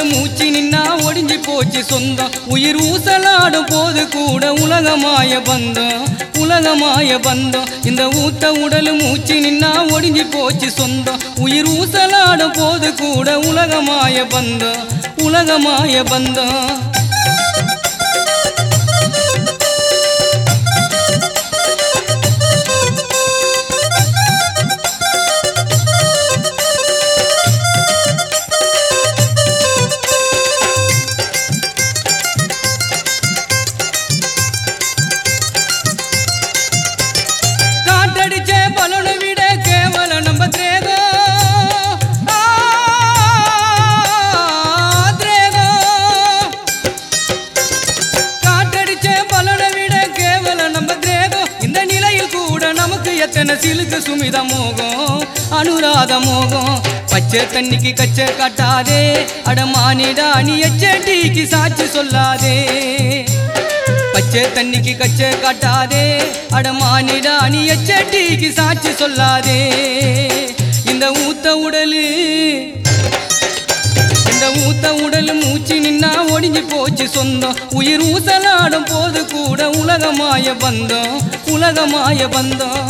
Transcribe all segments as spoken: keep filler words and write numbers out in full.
மூச்சு நின்னா ஒடிஞ்சு போச்சு சொந்தம் உயிர் ஊசலாடும் போது கூட உலகமாய பந்தம் உலகமாய பந்தம் இந்த ஊத்த உடல் மூச்சு நின்னா ஒடிஞ்சு போச்சு சொந்தம் உயிர் ஊசலாடும் போது கூட உலகமாய பந்தம் உலகமாய பந்தம் சிலுக்கு சுமித மோகம் அனுராத மோகம் பச்சை தண்ணிக்கு கச்சை காட்டாதே அடமானிடா நீ எச்சடிக்கு சாட்சி சொல்லாதே பச்சை தண்ணிக்கு கச்சை காட்டாதே அடமானிடா நீ எச்சடிக்கு சாட்சி சொல்லாதே இந்த ஊத்த உடலு இந்த ஊத்த உடல் மூச்சு நின்னா ஒடிஞ்சு போச்சு சொந்தம் உயிர் ஊசலாடும் போது கூட உலகமாய பந்தம் உலகமாய பந்தம்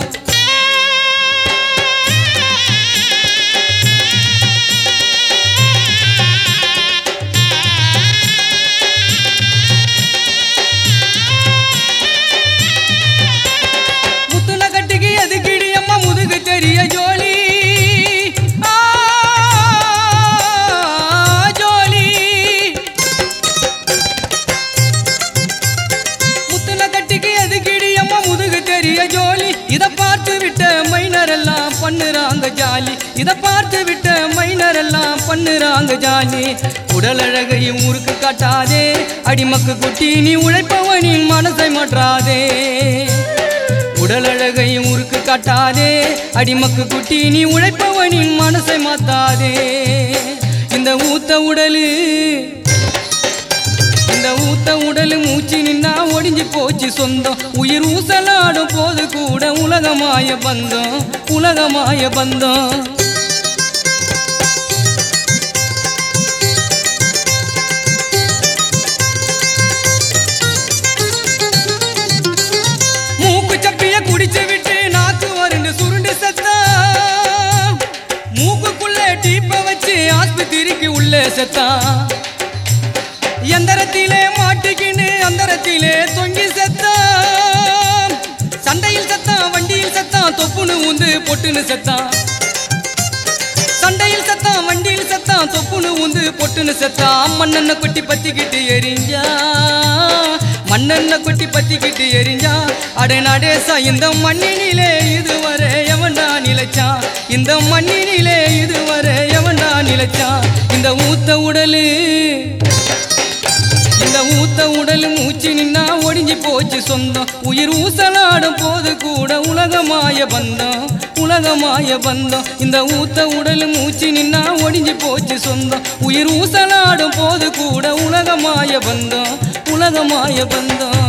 பண்ணுறாங்க ஜாலி இத பார்த்து விட்ட மைனர் எல்லாம் பண்ணுறாங்க ஜாலி உடல் அழகையும் ஊருக்கு காட்டாதே அடிமக்கு குட்டி நீ உழைப்பவனின் மனசை மாற்றாதே உடல் அழகையும் ஊருக்கு காட்டாதே அடிமக்கு குட்டி நீ உழைப்பவனின் மனசை மாத்தாதே இந்த ஊத்த உடலு இந்த ஊத்த உடல் மூச்சு நின்னா ஒடிஞ்சு போச்சு சொந்தம் உயிர் ஊசலாடும் போது கூட உலகமாய பந்தம் உலகமாய பந்தம் மூக்கு சப்பிய குடிச்சு விட்டு நாக்கு வறண்டு சுருண்டு செத்தா மூக்குக்குள்ளே டீப்ப வச்சு ஆஸ்பத்திரிக்கு உள்ளே செத்தா எந்தரத்திலே மாட்டிக்கின்னு அந்தரத்திலே தொங்கி செத்தான் சண்டையில் செத்தான் வண்டியில் செத்தான் தொப்புனு ஊந்து பொட்டுன்னு செத்தான் சண்டையில் செத்தான் வண்டியில் செத்தான் தொப்புனு ஊந்து பொட்டுன்னு செத்தான் மண்ணெண்ண கொட்டி பத்திக்கிட்டு எரிஞ்சா மண்ணெண்ண கொட்டி பத்திக்கிட்டு எரிஞ்சா அடே நடேசா இந்த மண்ணினிலே இதுவரை எவன்டா நிலைச்சான் இந்த மண்ணினிலே இதுவரை எவன்டா நிலைச்சான் இந்த ஊத்த உடலு இந்த ஊத்த உடல் மூச்சு நின்னா ஒடிஞ்சு போச்சு சொந்தம் உயிர் ஊசலாடும் போது கூட உலகமாய பந்தம் உலகமாய பந்தம் இந்த ஊத்த உடல் மூச்சு நின்னா ஒடிஞ்சு போச்சு சொந்தம் உயிர் ஊசலாடும் போது கூட உலகமாய பந்தம் உலகமாய பந்தம்